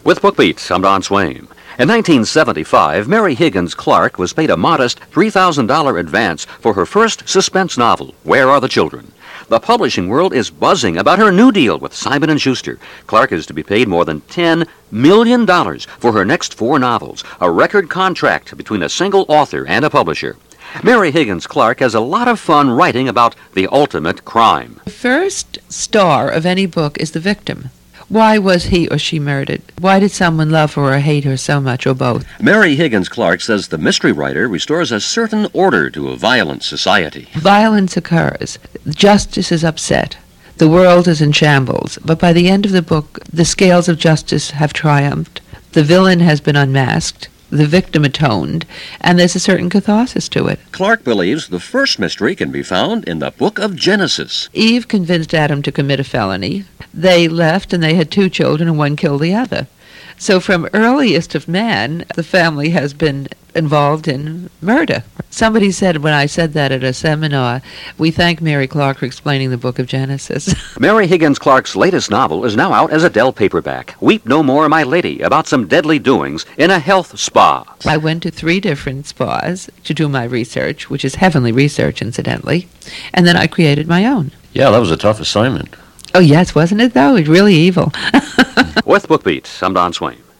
With BookBeat, I'm Don Swain. In 1975, Mary Higgins Clark was paid a modest $3,000 advance for her first suspense novel, Where Are the Children? The publishing world is buzzing about her new deal with Simon & Schuster. Clark is to be paid more than $10 million for her next 4 novels, a record contract between a single author and a publisher. Mary Higgins Clark has a lot of fun writing about the ultimate crime. The first star of any book is the victim. Why was he or she murdered? Why did someone love her or hate her so much, or both? Mary Higgins Clark says the mystery writer restores a certain order to a violent society. Violence occurs. Justice is upset. The world is in shambles. But by the end of the book, the scales of justice have triumphed. The villain has been unmasked. The victim atoned, and there's a certain catharsis to it. Clark believes the first mystery can be found in the book of Genesis. Eve convinced Adam to commit a felony. They left, and they had 2 children, and one killed the other. So from earliest of man, the family has been involved in murder. Somebody said, when I said that at a seminar, we thank Mary Clark for explaining the book of Genesis. Mary Higgins Clark's latest novel is now out as a Dell paperback. Weep No More, My Lady, about some deadly doings in a health spa. I went to 3 different spas to do my research, which is heavenly research, incidentally, and then I created my own. Yeah, that was a tough assignment. Oh, yes, wasn't it, though? It's really evil. With BookBeat, I'm Don Swain.